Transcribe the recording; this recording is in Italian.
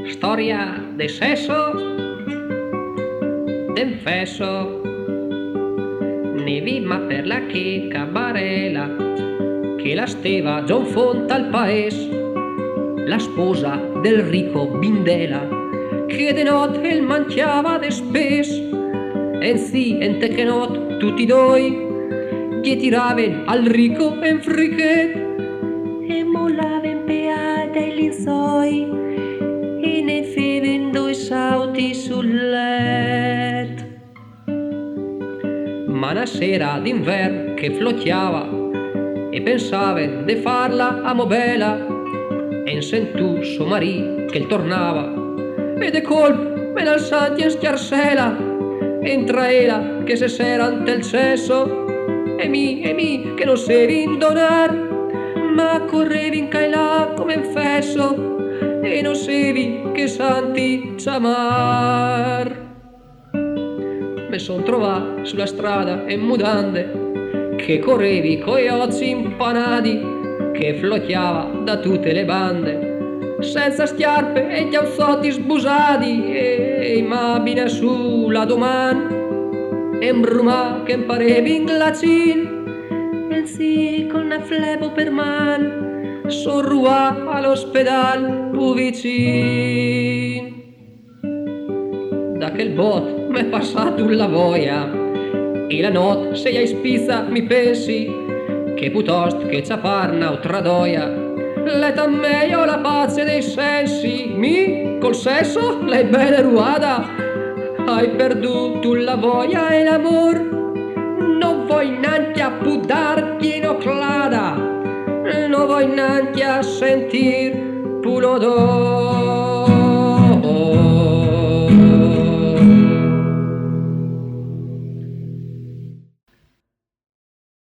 Storia de sesso, d'enfesso, ne vimma per la checa barela, che la steva già un font al paes, la sposa del ricco Bindela, che de not el mangiava de spes, en si ente che not tutti doi, gli tiraven al ricco en frichet, e mollaven peata e linsoi, e ne feven due sauti sul let. Ma una sera d'invern che flottiava e pensaven de farla a Mobela, en sentù suo marì che il tornava e de colp me l'alzati in schiarsela, entra ela che se sera ante il cesso e mi che non sevi indonar, ma correvi in ca e là come in fesso e non sevi che santi ciamar. Me son trovato sulla strada in mudande, che correvi coi occhi impanati, che flottiava da tutte le bande, senza schiarpe e chiauzzotti sbusati, e immabine sulla doman, e bruma che imparevi in glacin, e sì con una flebo per man, sorrua all'ospedal più vicin. Da quel bot m'è passato la voglia, e la notte se hai spizza mi pensi, che piuttosto che ciapar un'altra doia, l'età meglio la pace dei sensi, col sesso l'hai bene ruada, hai perduto la voglia e l'amor, non vuoi neanche a pudar pieno clada, non vuoi neanche a sentir pulodor.